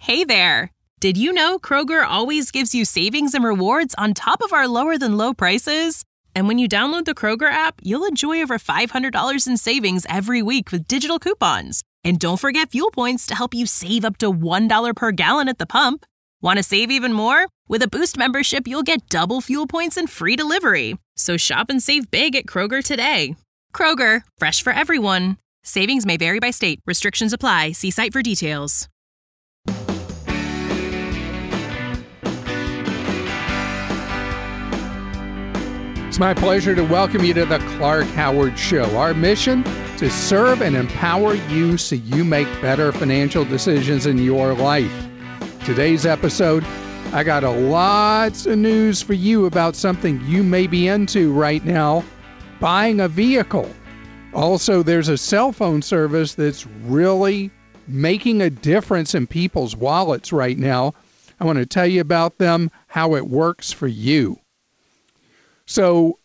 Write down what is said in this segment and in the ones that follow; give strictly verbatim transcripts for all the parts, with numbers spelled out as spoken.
Hey there! Did you know Kroger always gives you savings and rewards on top of our lower-than-low prices? And when you download the Kroger app, you'll enjoy over five hundred dollars in savings every week with digital coupons. And don't forget fuel points to help you save up to one dollar per gallon at the pump. Want to save even more? With a Boost membership, you'll get double fuel points and free delivery. So shop and save big at Kroger today. Kroger, fresh for everyone. Savings may vary by state. Restrictions apply. See site for details. It's my pleasure to welcome you to the Clark Howard Show. Our mission, to serve and empower you so you make better financial decisions in your life. Today's episode, I got a lots of news for you about something you may be into right now, buying a vehicle. Also, there's a cell phone service that's really making a difference in people's wallets right now. I want to tell you about them, how it works for you. So,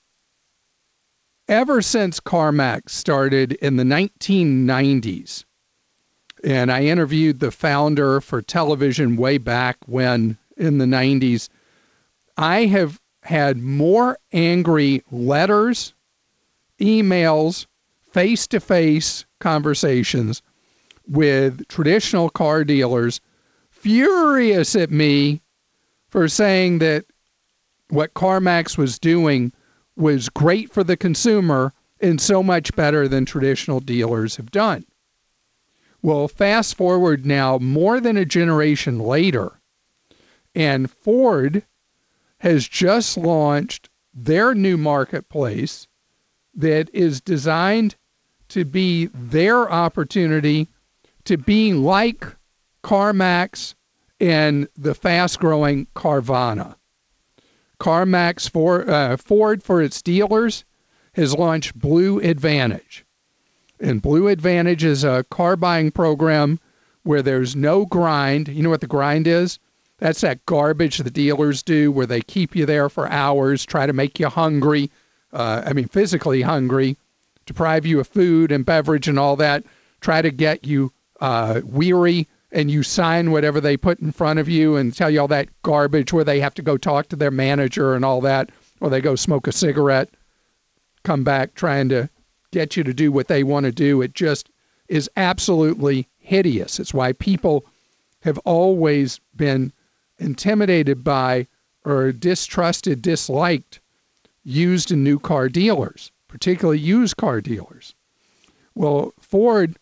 ever since CarMax started in the nineteen nineties, and I interviewed the founder for television way back when in the nineties, I have had more angry letters, emails, face-to-face conversations with traditional car dealers, furious at me for saying that what CarMax was doing was great for the consumer and so much better than traditional dealers have done. Well, fast forward now more than a generation later, and Ford has just launched their new marketplace that is designed to be their opportunity to be like CarMax and the fast-growing Carvana. CarMax for, uh, Ford, for its dealers, has launched Blue Advantage. And Blue Advantage is a car buying program where there's no grind. You know what the grind is? That's that garbage the dealers do where they keep you there for hours, try to make you hungry, uh, I mean physically hungry, deprive you of food and beverage and all that, try to get you uh, weary, and you sign whatever they put in front of you and tell you all that garbage where they have to go talk to their manager and all that, or they go smoke a cigarette, come back trying to get you to do what they want to do. It just is absolutely hideous. It's why people have always been intimidated by or distrusted, disliked used and new car dealers, particularly used car dealers. Well, Ford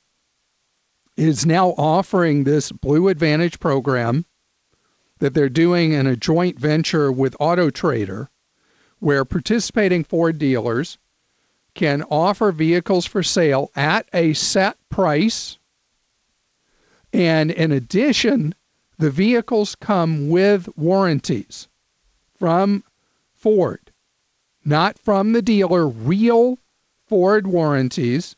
is now offering this Blue Advantage program that they're doing in a joint venture with AutoTrader, where participating Ford dealers can offer vehicles for sale at a set price. And in addition, the vehicles come with warranties from Ford, not from the dealer, real Ford warranties.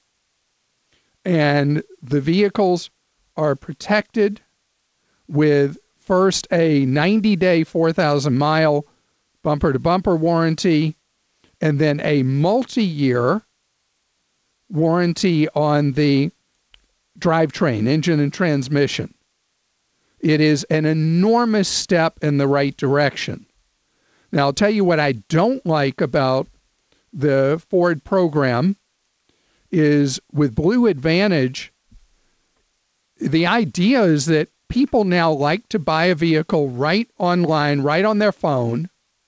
And the vehicles are protected with first a ninety-day, four thousand mile bumper-to-bumper warranty, and then a multi-year warranty on the drivetrain, engine and transmission. It is an enormous step in the right direction. Now, I'll tell you what I don't like about the Ford program is with Blue Advantage, the idea is that people now like to buy a vehicle right online, right on their phone.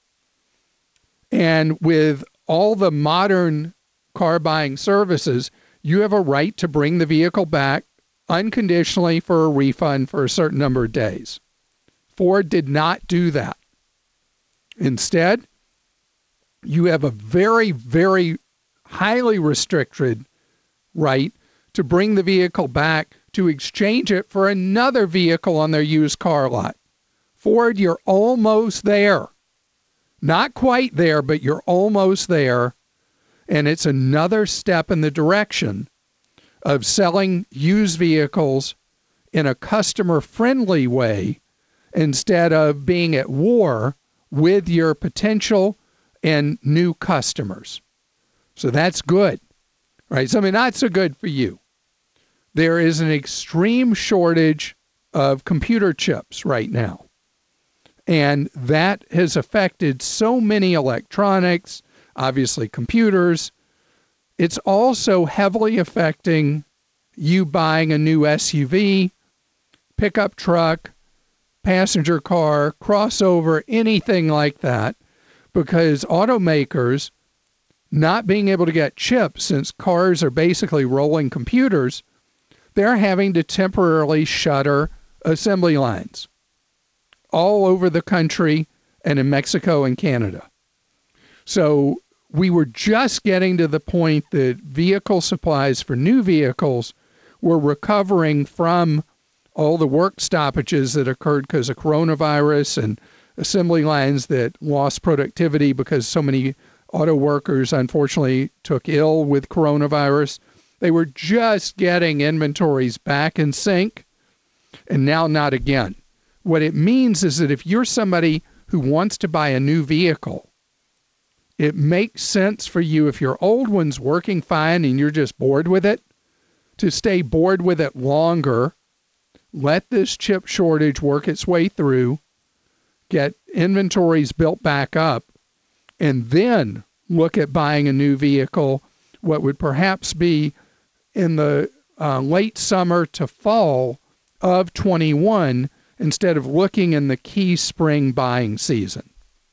And with all the modern car buying services, you have a right to bring the vehicle back unconditionally for a refund for a certain number of days. Ford did not do that. Instead, you have a very, very highly restricted right to bring the vehicle back to exchange it for another vehicle on their used car lot. Ford, you're almost there. Not quite there, but you're almost there. And it's another step in the direction of selling used vehicles in a customer-friendly way instead of being at war with your potential and new customers. So that's good, right? Something not so good for you. There is an extreme shortage of computer chips right now. And that has affected so many electronics, obviously computers. It's also heavily affecting you buying a new S U V, pickup truck, passenger car, crossover, anything like that, because automakers not being able to get chips, since cars are basically rolling computers, they're having to temporarily shutter assembly lines all over the country and in Mexico and Canada. So we were just getting to the point that vehicle supplies for new vehicles were recovering from all the work stoppages that occurred because of coronavirus and assembly lines that lost productivity because so many auto workers unfortunately took ill with coronavirus. They were just getting inventories back in sync, and now not again. What it means is that if you're somebody who wants to buy a new vehicle, it makes sense for you, if your old one's working fine and you're just bored with it, to stay bored with it longer, let this chip shortage work its way through, get inventories built back up, and then look at buying a new vehicle, what would perhaps be in the uh, late summer to fall of twenty-one, instead of looking in the key spring buying season.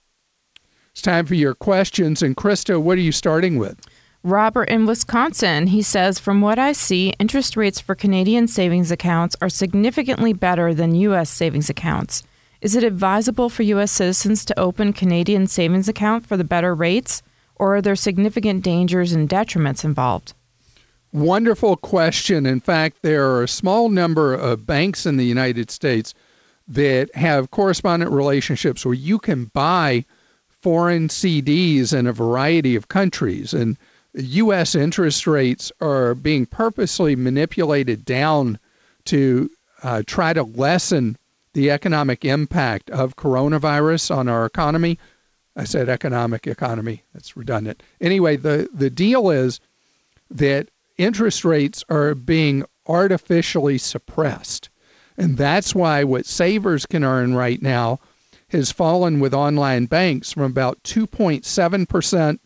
It's time for your questions. And Krista, what are you starting with? Robert in Wisconsin, he says, from what I see, interest rates for Canadian savings accounts are significantly better than U S savings accounts. Is it advisable for U S citizens to open Canadian savings account for the better rates, or are there significant dangers and detriments involved? Wonderful question. In fact, there are a small number of banks in the United States that have correspondent relationships where you can buy foreign C Ds in a variety of countries. And U S interest rates are being purposely manipulated down to uh, try to lessen the economic impact of coronavirus on our economy. I said economic economy. That's redundant. Anyway, the, the deal is that interest rates are being artificially suppressed. And that's why what savers can earn right now has fallen with online banks from about two point seven percent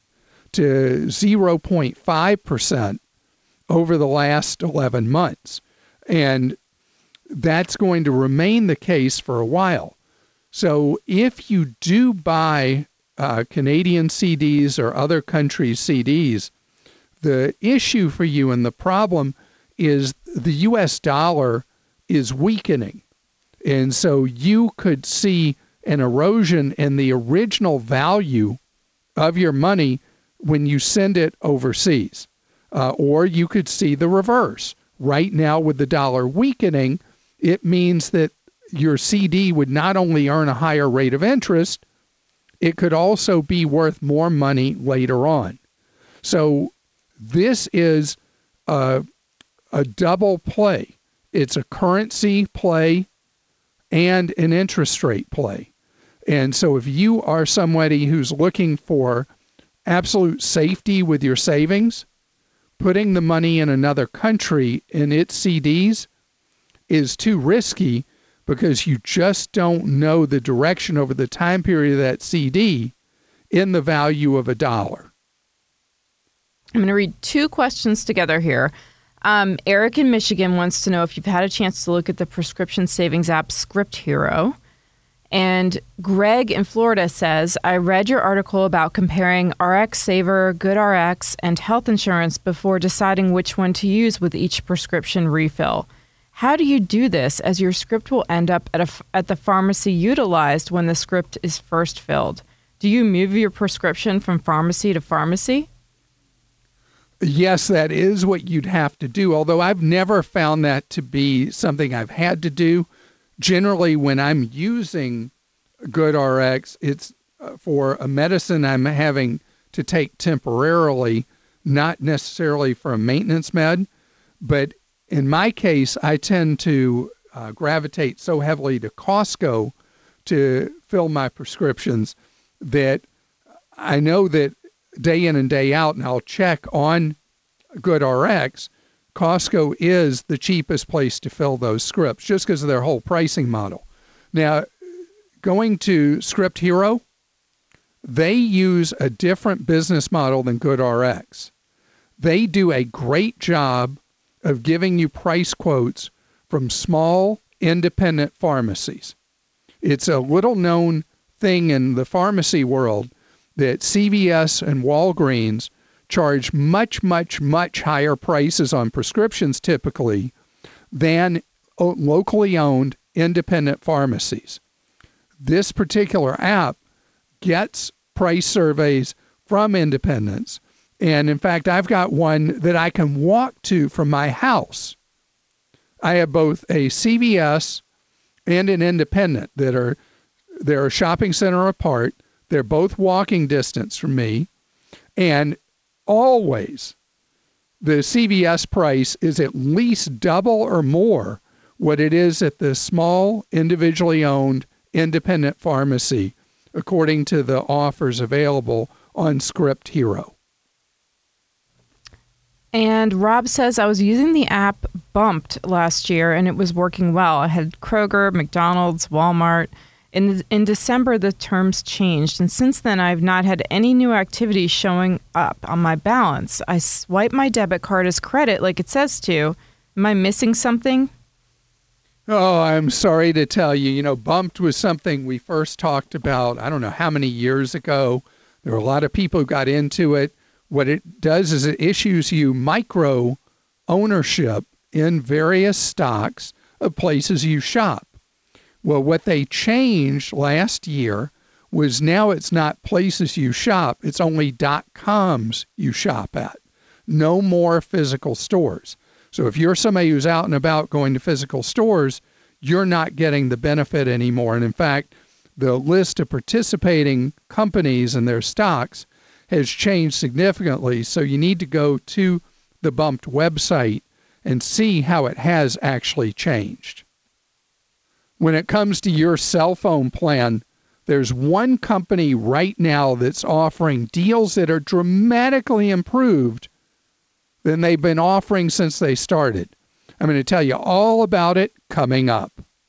to zero point five percent over the last eleven months. And that's going to remain the case for a while. So if you do buy uh, Canadian C Ds or other countries' C Ds, the issue for you and the problem is the U S dollar is weakening. And so you could see an erosion in the original value of your money when you send it overseas. Uh, or you could see the reverse. Right now, with the dollar weakening, it means that your C D would not only earn a higher rate of interest, it could also be worth more money later on. So this is a, a double play. It's a currency play and an interest rate play. And so if you are somebody who's looking for absolute safety with your savings, putting the money in another country in its C Ds is too risky, because you just don't know the direction over the time period of that C D in the value of a dollar. I'm going to read two questions together here. Um, Eric in Michigan wants to know if you've had a chance to look at the prescription savings app Script Hero. And Greg in Florida says, I read your article about comparing RxSaver, GoodRx, and health insurance before deciding which one to use with each prescription refill. How do you do this, as your script will end up at, a, at the pharmacy utilized when the script is first filled? Do you move your prescription from pharmacy to pharmacy? Yes, that is what you'd have to do, although I've never found that to be something I've had to do. Generally, when I'm using GoodRx, it's for a medicine I'm having to take temporarily, not necessarily for a maintenance med. But in my case, I tend to uh, gravitate so heavily to Costco to fill my prescriptions that I know that day in and day out, and I'll check on GoodRx, Costco is the cheapest place to fill those scripts just because of their whole pricing model. Now, going to Script Hero, they use a different business model than GoodRx. They do a great job of giving you price quotes from small independent pharmacies. It's a little known thing in the pharmacy world that C V S and Walgreens charge much, much, much higher prices on prescriptions typically than locally owned independent pharmacies. This particular app gets price surveys from independents. And in fact, I've got one that I can walk to from my house. I have both a C V S and an independent that are, they're a shopping center apart. They're both walking distance from me. And always the C V S price is at least double or more what it is at the small, individually owned, independent pharmacy, according to the offers available on Script Hero. And Rob says, I was using the app Bumped last year and it was working well. I had Kroger, McDonald's, Walmart. In, in December, the terms changed. And since then, I've not had any new activity showing up on my balance. I swipe my debit card as credit like it says to. Am I missing something? Oh, I'm sorry to tell you. You know, Bumped was something we first talked about, I don't know how many years ago. There were a lot of people who got into it. What it does is it issues you micro ownership in various stocks of places you shop. Well, what they changed last year was now it's not places you shop, it's only .coms you shop at. No more physical stores. So if you're somebody who's out and about going to physical stores, you're not getting the benefit anymore. And in fact, the list of participating companies and their stocks has changed significantly. So you need to go to the Bumped website and see how it has actually changed. When it comes to your cell phone plan, there's one company right now that's offering deals that are dramatically improved than they've been offering since they started. I'm going to tell you all about it coming up.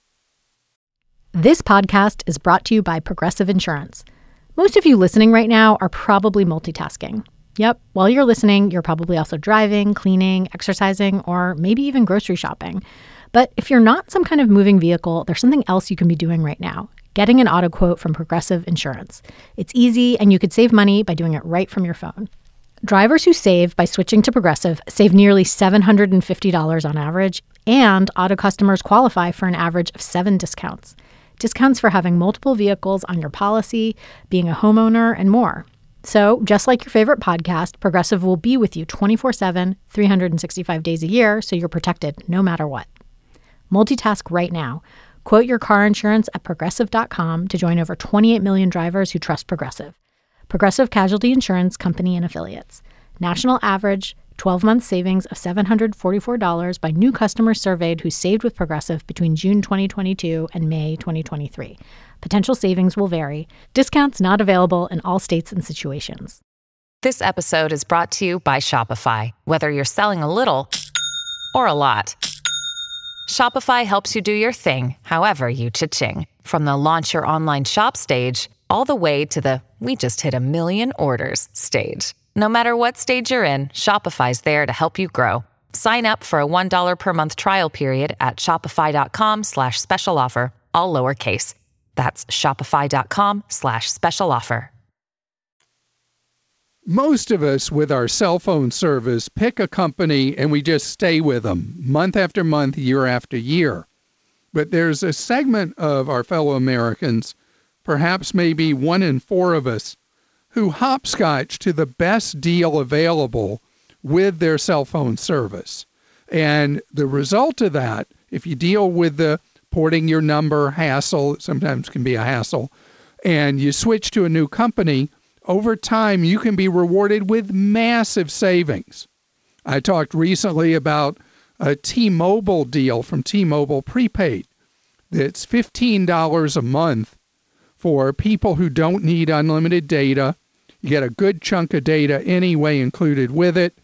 This podcast is brought to you by Progressive Insurance. Most of you listening right now are probably multitasking. Yep, while you're listening, you're probably also driving, cleaning, exercising, or maybe even grocery shopping. But if you're not some kind of moving vehicle, there's something else you can be doing right now. Getting an auto quote from Progressive Insurance. It's easy, and you could save money by doing it right from your phone. Drivers who save by switching to Progressive save nearly seven hundred fifty dollars on average, and auto customers qualify for an average of seven discounts. Discounts for having multiple vehicles on your policy, being a homeowner, and more. So, just like your favorite podcast, Progressive will be with you twenty-four seven, three hundred sixty-five days a year, so you're protected no matter what. Multitask right now. Quote your car insurance at Progressive dot com to join over twenty-eight million drivers who trust Progressive. Progressive Casualty Insurance Company and Affiliates. National average twelve-month savings of seven hundred forty-four dollars by new customers surveyed who saved with Progressive between June twenty twenty-two and May twenty twenty-three. Potential savings will vary. Discounts not available in all states and situations. This episode is brought to you by Shopify. Whether you're selling a little or a lot, Shopify helps you do your thing, however you cha-ching. From the launch your online shop stage, all the way to the we just hit a million orders stage. No matter what stage you're in, Shopify's there to help you grow. Sign up for a one dollar per month trial period at shopify.com slash special offer, all lowercase. That's shopify.com slash special offer. Most of us with our cell phone service pick a company and we just stay with them month after month, year after year. But there's a segment of our fellow Americans, perhaps maybe one in four of us, who hopscotch to the best deal available with their cell phone service. And the result of that, if you deal with the porting your number hassle, it sometimes can be a hassle, and you switch to a new company, over time you can be rewarded with massive savings. I talked recently about a T-Mobile deal from T-Mobile Prepaid that's fifteen dollars a month for people who don't need unlimited data. You get a good chunk of data anyway included with it,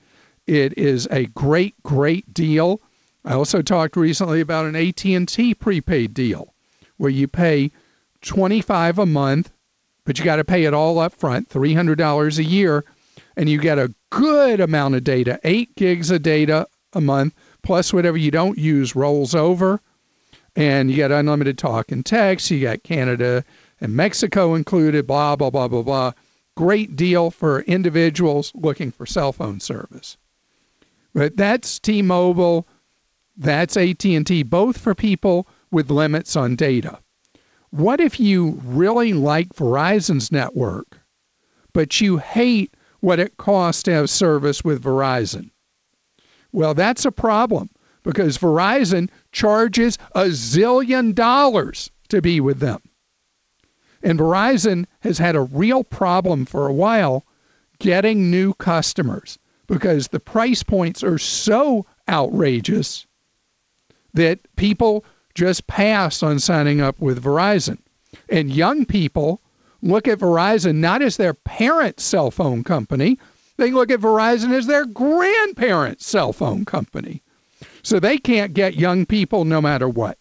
It is a great, great deal. I also talked recently about an A T and T prepaid deal where you pay twenty-five dollars a month, but you got to pay it all up front, three hundred dollars a year, and you get a good amount of data, eight gigs of data a month, plus whatever you don't use rolls over, and you get unlimited talk and text. You got Canada and Mexico included, blah, blah, blah, blah, blah. Great deal for individuals looking for cell phone service. But that's T-Mobile, that's A T and T, both for people with limits on data. What if you really like Verizon's network, but you hate what it costs to have service with Verizon? Well, that's a problem because Verizon charges a zillion dollars to be with them. And Verizon has had a real problem for a while getting new customers because the price points are so outrageous that people just pass on signing up with Verizon. And young people look at Verizon not as their parents' cell phone company. They look at Verizon as their grandparents' cell phone company. So they can't get young people no matter what.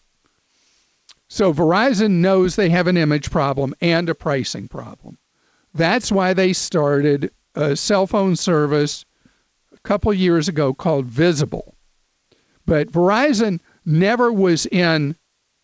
So Verizon knows they have an image problem and a pricing problem. That's why they started a cell phone service a couple years ago called Visible. But Verizon never was in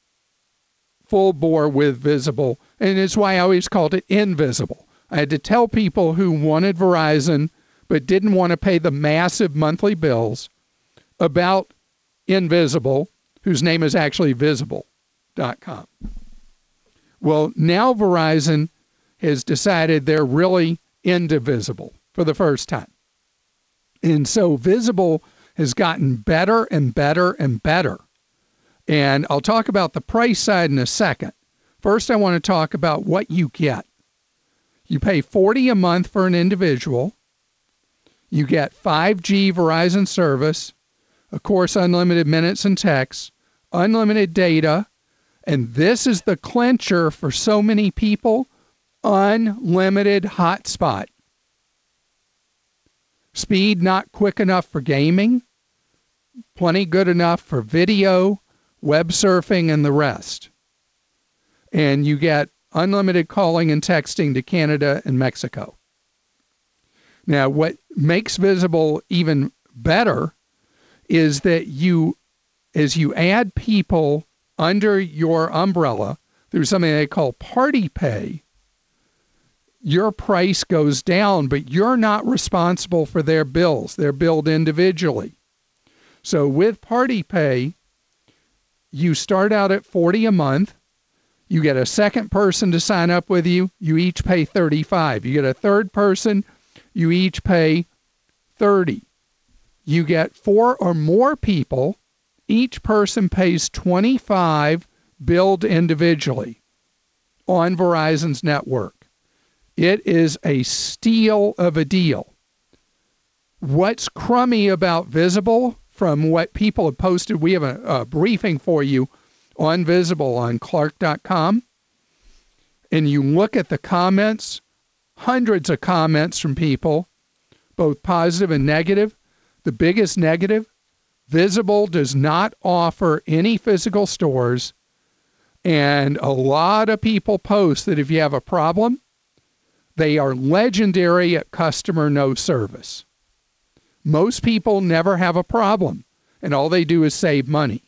full bore with Visible, and it's why I always called it Invisible. I had to tell people who wanted Verizon but didn't want to pay the massive monthly bills about Invisible, whose name is actually visible dot com. Well, now Verizon has decided they're really into Visible for the first time. And so Visible has gotten better and better and better. And I'll talk about the price side in a second. First, I want to talk about what you get. You pay forty dollars a month for an individual. You get five G Verizon service, of course, unlimited minutes and texts, unlimited data, and this is the clincher for so many people, unlimited hotspot. Speed not quick enough for gaming, plenty good enough for video, web surfing, and the rest. And you get unlimited calling and texting to Canada and Mexico. Now, what makes Visible even better is that you, as you add people under your umbrella through something they call Party Pay, your price goes down, but you're not responsible for their bills. They're billed individually. So with Party Pay, you start out at forty dollars a month. You get a second person to sign up with you. You each pay thirty-five dollars. You get a third person. You each pay thirty dollars. You get four or more people. Each person pays twenty-five dollars billed individually on Verizon's network. It is a steal of a deal. What's crummy about Visible, from what people have posted, we have a, a briefing for you on Visible on Clark dot com, and you look at the comments, hundreds of comments from people, both positive and negative. The biggest negative, Visible does not offer any physical stores, and a lot of people post that if you have a problem, they are legendary at customer no service. Most people never have a problem, and all they do is save money.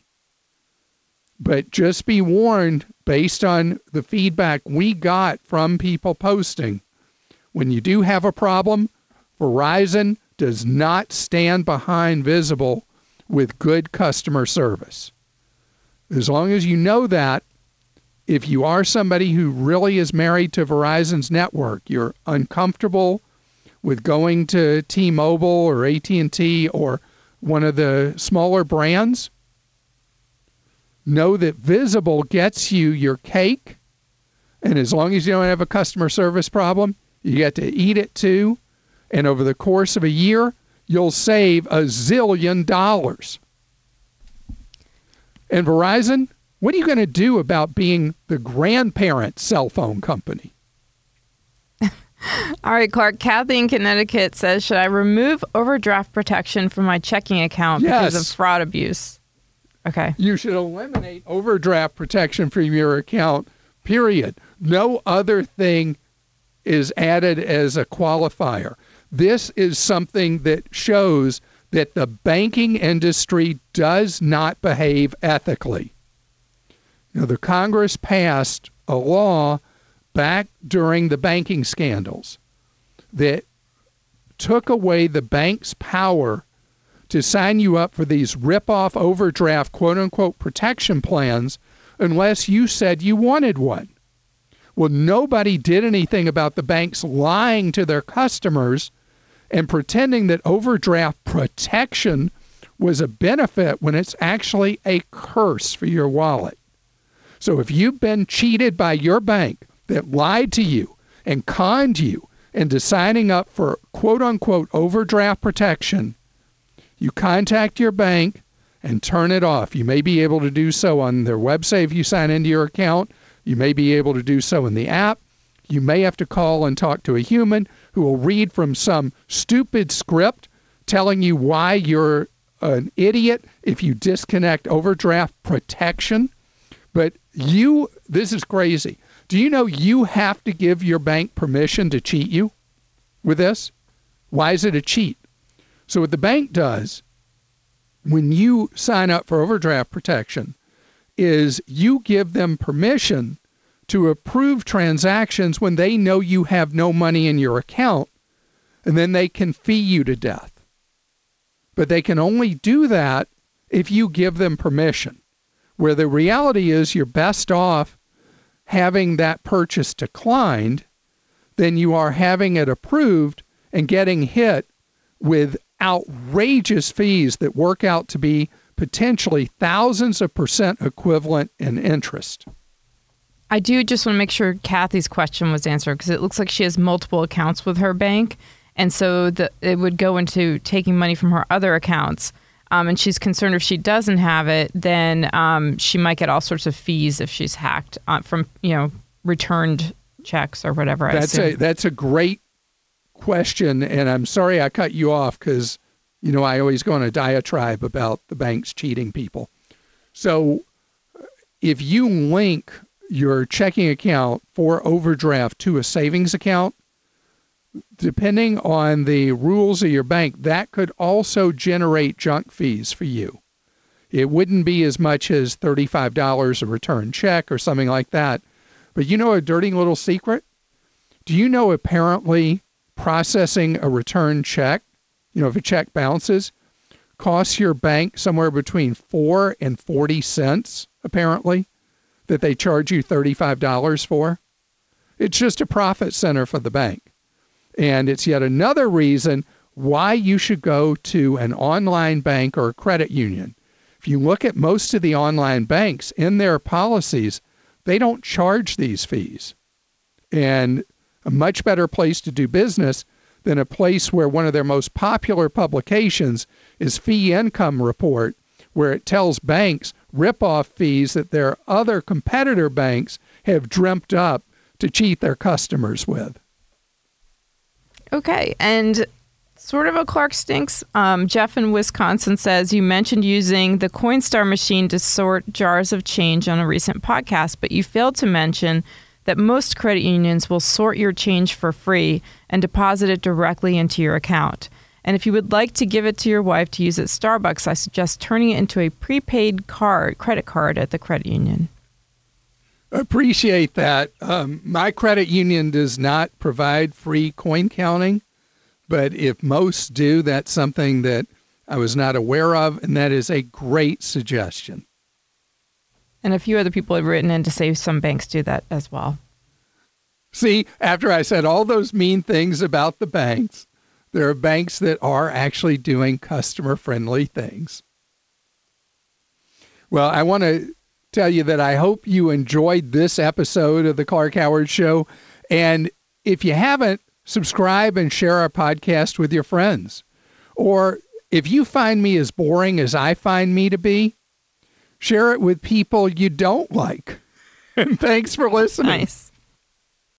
But just be warned, based on the feedback we got from people posting, when you do have a problem, Verizon does not stand behind Visible with good customer service. As long as you know that, if you are somebody who really is married to Verizon's network, you're uncomfortable with going to T-Mobile or A T and T or one of the smaller brands, know that Visible gets you your cake, and as long as you don't have a customer service problem, you get to eat it too, and over the course of a year, you'll save a zillion dollars. And Verizon, what are you going to do about being the grandparent cell phone company? All right, Clark. Kathy in Connecticut says, should I remove overdraft protection from my checking account Yes. because of fraud abuse? Okay. You should eliminate overdraft protection from your account, period. No other thing is added as a qualifier. This is something that shows that the banking industry does not behave ethically. You know, the Congress passed a law back during the banking scandals that took away the bank's power to sign you up for these rip-off overdraft quote-unquote protection plans unless you said you wanted one. Well, nobody did anything about the banks lying to their customers and pretending that overdraft protection was a benefit when it's actually a curse for your wallet. So if you've been cheated by your bank that lied to you and conned you into signing up for quote-unquote overdraft protection, you contact your bank and turn it off. You may be able to do so on their website if you sign into your account. You may be able to do so in the app. You may have to call and talk to a human who will read from some stupid script telling you why you're an idiot if you disconnect overdraft protection. But you, this is crazy. Do you know you have to give your bank permission to cheat you with this? Why is it a cheat? So what the bank does when you sign up for overdraft protection is you give them permission to approve transactions when they know you have no money in your account, and then they can fee you to death. But they can only do that if you give them permission, where the reality is you're best off having that purchase declined than you are having it approved and getting hit with outrageous fees that work out to be potentially thousands of percent equivalent in interest. I do just want to make sure Kathy's question was answered because it looks like she has multiple accounts with her bank. And so the, it would go into taking money from her other accounts. Um, and she's concerned if she doesn't have it, then um, she might get all sorts of fees if she's hacked uh, from, you know, returned checks or whatever. I That's assume. a that's a great question, and I'm sorry I cut you off because, you know, I always go on a diatribe about the banks cheating people. So if you link your checking account for overdraft to a savings account, depending on the rules of your bank, that could also generate junk fees for you. It wouldn't be as much as thirty-five dollars a return check or something like that. But you know a dirty little secret? Do you know apparently processing a return check, you know, if a check bounces, costs your bank somewhere between four and forty cents, apparently, that they charge you thirty-five dollars for? It's just a profit center for the bank. And it's yet another reason why you should go to an online bank or a credit union. If you look at most of the online banks in their policies, they don't charge these fees. And a much better place to do business than a place where one of their most popular publications is Fee Income Report, where it tells banks rip-off fees that their other competitor banks have dreamt up to cheat their customers with. Okay, and sort of a Clark Stinks. Um, Jeff in Wisconsin says, you mentioned using the Coinstar machine to sort jars of change on a recent podcast, but you failed to mention that most credit unions will sort your change for free and deposit it directly into your account. And if you would like to give it to your wife to use at Starbucks, I suggest turning it into a prepaid card, credit card at the credit union. Appreciate that. Um, my credit union does not provide free coin counting, but if most do, that's something that I was not aware of, and that is a great suggestion. And a few other people have written in to say some banks do that as well. See, after I said all those mean things about the banks, there are banks that are actually doing customer-friendly things. Well, I want to tell you that I hope you enjoyed this episode of the Clark Howard Show. And if you haven't, subscribe and share our podcast with your friends. Or if you find me as boring as I find me to be, share it with people you don't like. And thanks for listening. Nice.